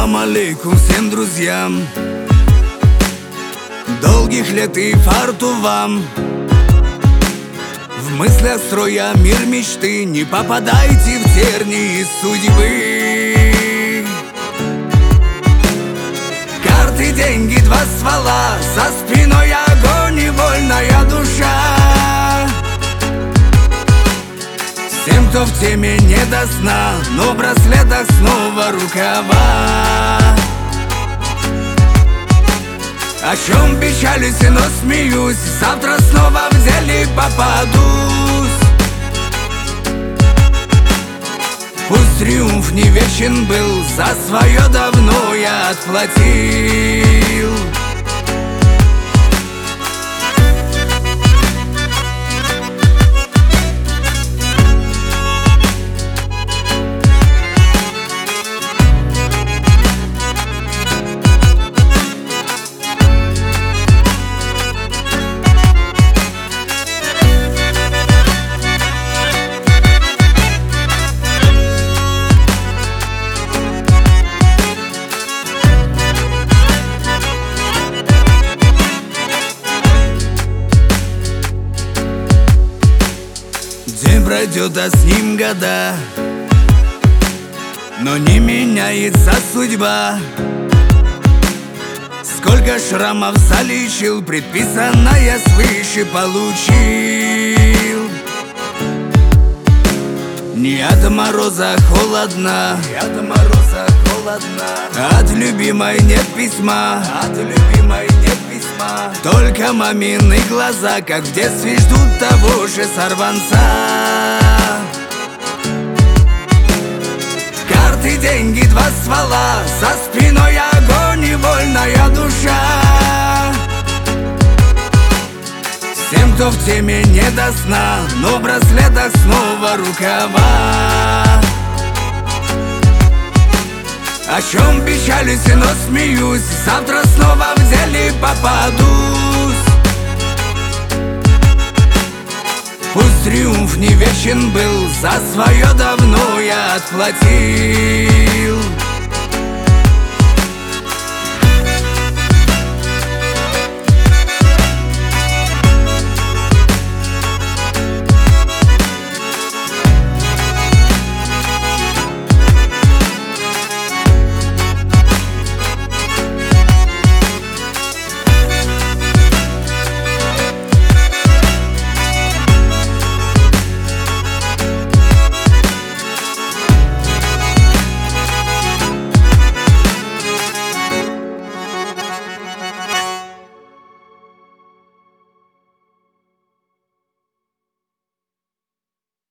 Салам алейкум всем друзьям, долгих лет и фарту вам. В мыслях строя мир мечты, не попадайте в тернии судьбы. Карты, деньги, два ствола, за спиной огонь и вольная душа. Всем, кто в теме, не до сна, но в браслетах снова рукава. О чем печалюсь, но смеюсь, завтра снова в деле попадусь. Пусть триумф не вечен был, за свое давно я отплатил. День пройдет, а с ним года, но не меняется судьба. Сколько шрамов залечил, предписанное свыше получил. Не от мороза холодно, от любимой нет письма, только мамины глаза, как в детстве, ждут того же сорванца. Карты, деньги, два ствола, за спиной огонь и вольная душа. Всем, кто в теме, не до сна, но в браслетах снова рукава. О чем печалюсь, но смеюсь, завтра снова в деле попадусь. Пусть триумф не вечен был, за свое давно я отплатил.